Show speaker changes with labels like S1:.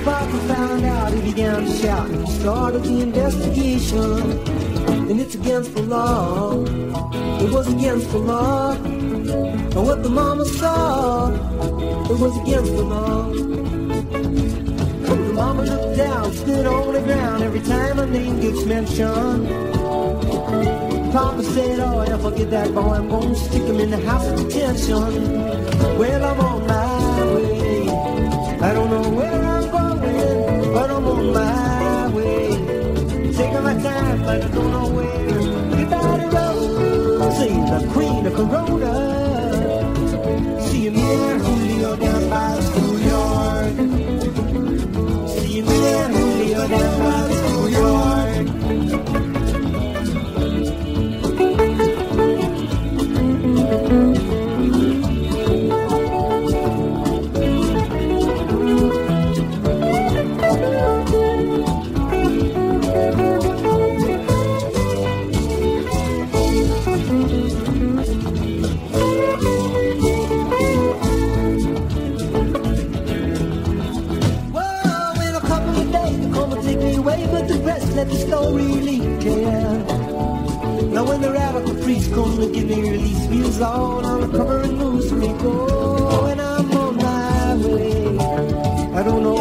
S1: Papa found out, he began to shout and started the investigation. And it's against the law. It was against the law. And what the mama saw, it was against the law. The mama looked down, stood on the ground every time her name gets mentioned. Papa said, oh, yeah, forget that boy, I'm gonna stick him in the house of detention. Well, I'm on my way. I don't know where I'm going, but I'm on my way. Taking my time, but I don't know where. Goodbye to Rose, see the queen of Corona. See you near Julio down by the schoolyard. See you near Julio down by the schoolyard. Let the story leak, yeah. Now when the radical priest comes to give me release, wheels all on the cover and moves me go. And I'm on my way. I don't know